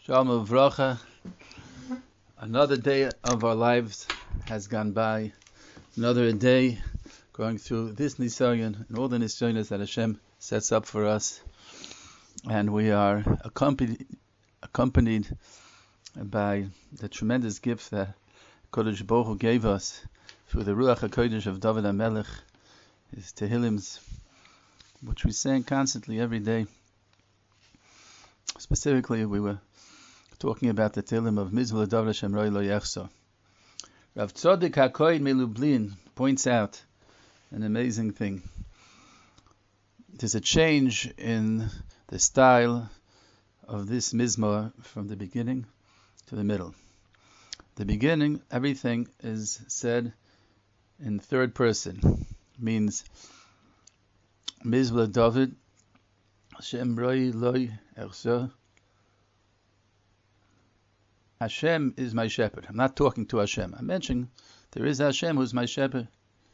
Shalom Uvracha. Another day of our lives has gone by. Another day going through this Nisayon and all the Nisayonos that Hashem sets up for us. And we are accompanied by the tremendous gift that Kodesh Baruch Hu gave us through the Ruach HaKodesh of David HaMelech, his Tehillims, which we sang constantly every day. Specifically, we were talking about the Tehillim of Mizvah David Hashem Roi Lo Yechso. Rav Tzodik HaKohen Melublin points out an amazing thing. There's a change in the style of this Mizmor from the beginning to the middle. The beginning, everything is said in third person. Means Mizvah David Hashem Roi Lo Yechso. Hashem is my shepherd. I'm not talking to Hashem. I'm mentioning there is Hashem who's my shepherd.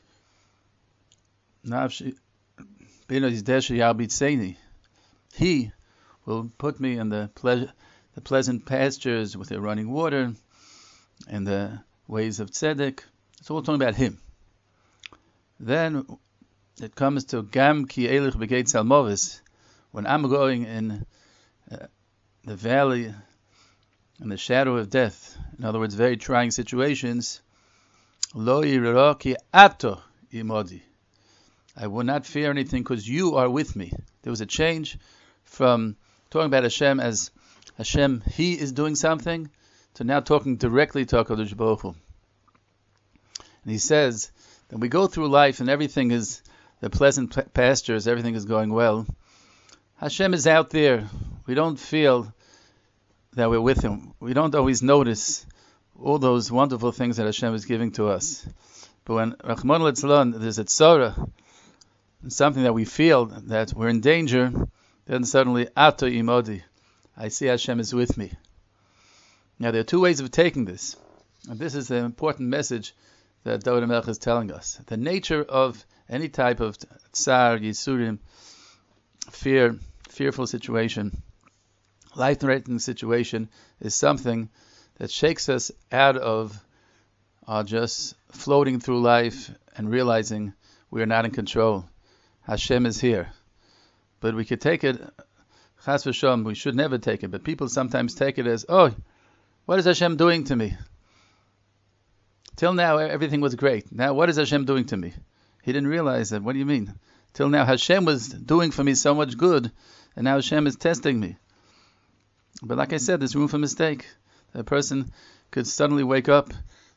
He will put me in the pleasant pastures with the running water and the ways of tzedek. It's all talking about Him. Then it comes to Gam ki elich begeit salmovis. When I'm going in the valley in the shadow of death, in other words, very trying situations, Lo yiraki ato imodi. I will not fear anything because you are with me. There was a change from talking about Hashem as Hashem, He is doing something, to now talking directly to HaKadosh Baruch Hu. And he says that we go through life and everything is the pleasant pastures, everything is going well. Hashem is out there. We don't feel that we're with Him. We don't always notice all those wonderful things that Hashem is giving to us. But when Rachmana litzlan, there's a tzara, something that we feel that we're in danger, then suddenly, Ato imodi, I see Hashem is with me. Now there are two ways of taking this. And this is an important message that David HaMelech is telling us. The nature of any type of tsar, yisurim, fearful situation, life-threatening situation is something that shakes us out of just floating through life and realizing we are not in control. Hashem is here. But we could take it, chas v'shom, we should never take it, but people sometimes take it as, oh, what is Hashem doing to me? Till now, everything was great. Now, what is Hashem doing to me? He didn't realize that. What do you mean? Till now, Hashem was doing for me so much good, and now Hashem is testing me. But like I said, there's room for mistake. A person could suddenly wake up,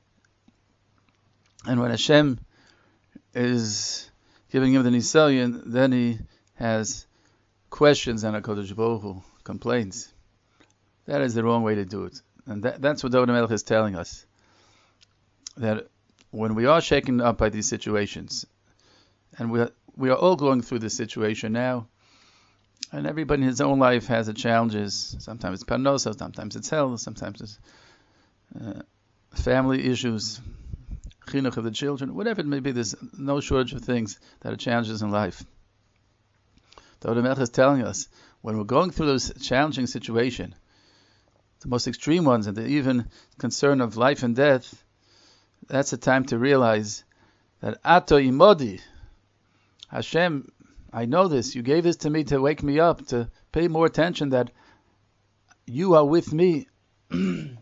and when Hashem is giving him the Nisayon, then he has questions and HaKadosh Baruch Hu complains. That is the wrong way to do it. And that's what David HaMelech is telling us. That when we are shaken up by these situations, and we are all going through this situation now, and everybody in his own life has its challenges. Sometimes it's parnosa, sometimes it's health, sometimes it's family issues, chinuch of the children, whatever it may be. There's no shortage of things that are challenges in life. David HaMelech is telling us, when we're going through those challenging situations, the most extreme ones, and the even concern of life and death, that's the time to realize that Ato imodi, Hashem, I know this. You gave this to me to wake me up, to pay more attention that you are with me. And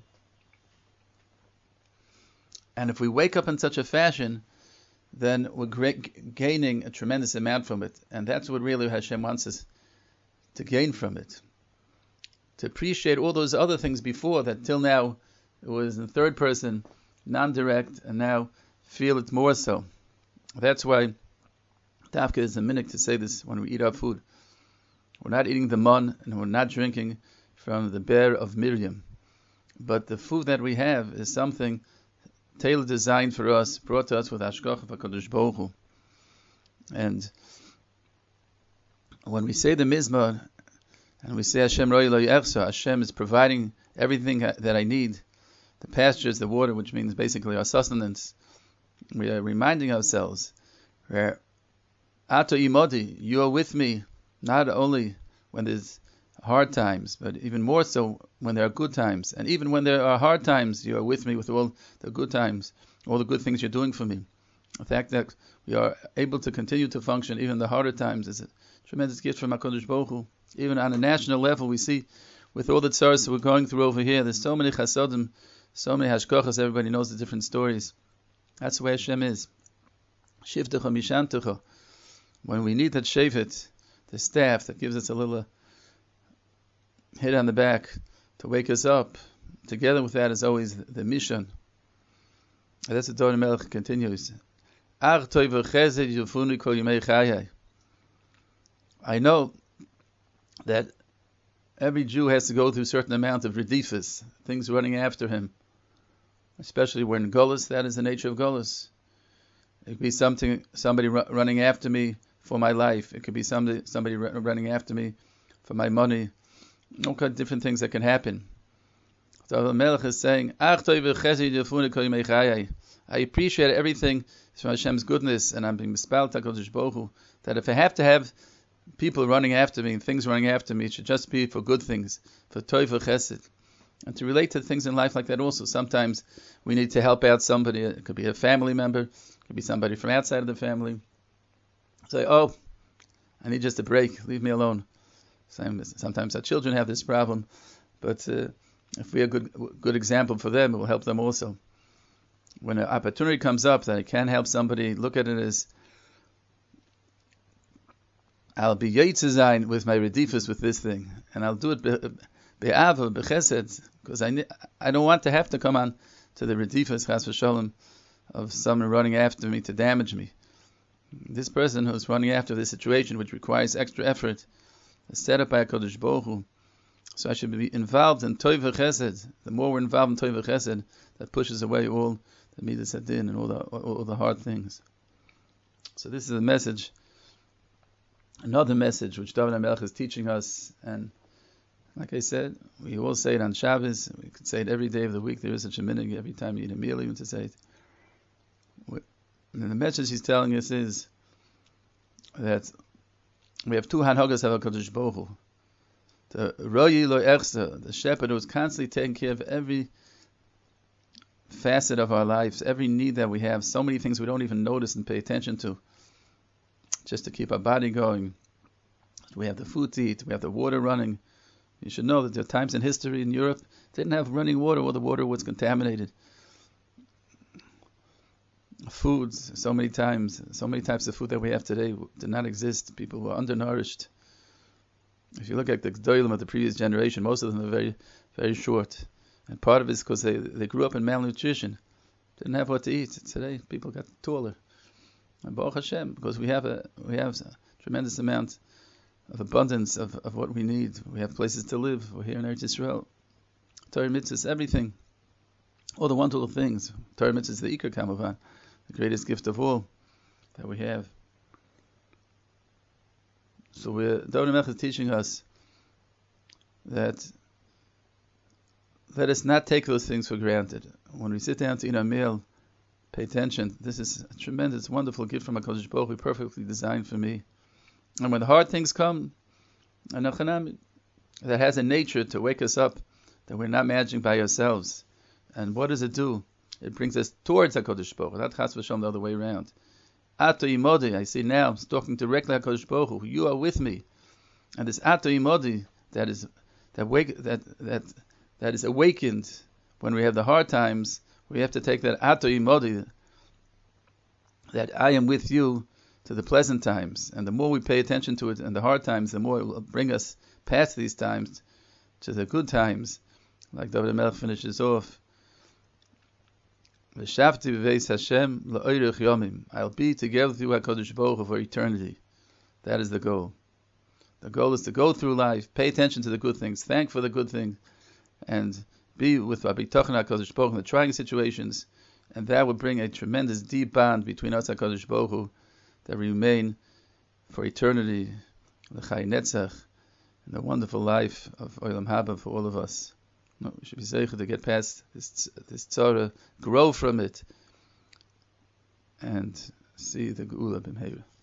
if we wake up in such a fashion, then we're gaining a tremendous amount from it. And that's what really Hashem wants us to gain from it. To appreciate all those other things before that till now it was in third person, non-direct, and now feel it more so. That's why Dafka is a minute to say this when we eat our food. We're not eating the mun and we're not drinking from the bear of Miriam. But the food that we have is something tailored, designed for us, brought to us with Hashgacha of HaKadosh Baruch Hu. And when we say the Mizmor, and we say Hashem Roi Lo Yechso, Hashem is providing everything that I need, the pastures, the water, which means basically our sustenance, we are reminding ourselves where Ato imodi, you are with me, not only when there's hard times, but even more so when there are good times. And even when there are hard times, you are with me with all the good times, all the good things you're doing for me. The fact that we are able to continue to function even in the harder times is a tremendous gift from HaKadosh Baruch Hu. Even on a national level, we see with all the tzaras we're going through over here, there's so many chasodim, so many hashkochas, everybody knows the different stories. That's the way Hashem is. Shivtecha mishantecha. When we need that shevet, the staff that gives us a little hit on the back to wake us up, together with that is always the mission. And that's what David Melech continues. I know that every Jew has to go through a certain amount of redifas, things running after him. Especially when Golus, that is the nature of Golus. It could be somebody running after me for my life. It could be somebody running after me for my money. All kinds of different things that can happen. So the Melech is saying, I appreciate everything from Hashem's goodness, and I'm being mispelled HaKadosh Baruch Hu, that if I have to have people running after me and things running after me, it should just be for good things, for Tov Chesed. And to relate to things in life like that also, sometimes we need to help out somebody. It could be a family member, it could be somebody from outside of the family. Say, I need just a break, leave me alone. Sometimes our children have this problem, but if we are a good example for them, it will help them also. When an opportunity comes up that I can help somebody, look at it as I'll be yetzizayin with my redifus with this thing, and I'll do it be'ava, be'chesed, because I don't want to have to come on to the redifus chas v'sholem of someone running after me to damage me. This person who's running after this situation, which requires extra effort, is set up by HaKadosh Baruch Hu. So I should be involved in Tov Chesed. The more we're involved in Tov Chesed, that pushes away all the midas hadin and all the hard things. So this is a message, another message which David HaMelech is teaching us. And like I said, we all say it on Shabbos. We could say it every day of the week. There is such a minute every time you eat a meal, even to say it. And the message he's telling us is that we have two hanhagas of HaKadosh Baruch Hu. The Royi Lo Echsa, the shepherd who's constantly taking care of every facet of our lives, every need that we have, so many things we don't even notice and pay attention to, just to keep our body going. We have the food to eat, we have the water running. You should know that there are times in history in Europe didn't have running water, or the water was contaminated. Foods, so many types of food that we have today did not exist. People were undernourished. If you look at the Gdolim of the previous generation, most of them are very, very short. And part of it is because they grew up in malnutrition. Didn't have what to eat. Today, people got taller. And Baruch Hashem, because we have a tremendous amount of abundance of what we need. We have places to live. We're here in Eretz Yisrael. Torah mitzvahs, everything. All the wonderful things. Torah mitzvahs, the Iker Kamavan, the greatest gift of all that we have. So David HaMelech is teaching us that let us not take those things for granted. When we sit down to eat our meal, pay attention. This is a tremendous, wonderful gift from HaKadosh Baruch Hu, perfectly designed for me. And when the hard things come, that has a nature to wake us up, that we're not managing by ourselves. And what does it do? It brings us towards HaKadosh Baruch Hu, not chas v'shalom the other way around. Ato Imodi, I see now, I'm talking directly to HaKadosh Baruch Hu, you are with me. And this Ato Imodi, that is awakened when we have the hard times, we have to take that Ato Imodi, that I am with you, to the pleasant times. And the more we pay attention to it in the hard times, the more it will bring us past these times to the good times. Like David HaMelech finishes off, V'shavti b'veis Hashem la'oirech yomim. I'll be together with you, HaKadosh Baruch Hu, for eternity. That is the goal. The goal is to go through life, pay attention to the good things, thank for the good things, and be with Abitachon HaKadosh Baruch Hu in the trying situations, and that will bring a tremendous deep bond between us, HaKadosh Baruch Hu, that remain for eternity, the Chai Netzach, and the wonderful life of Olam Haba for all of us. No, we should be zeicher to get past this tzara, grow from it, and see the Geula b'mheira.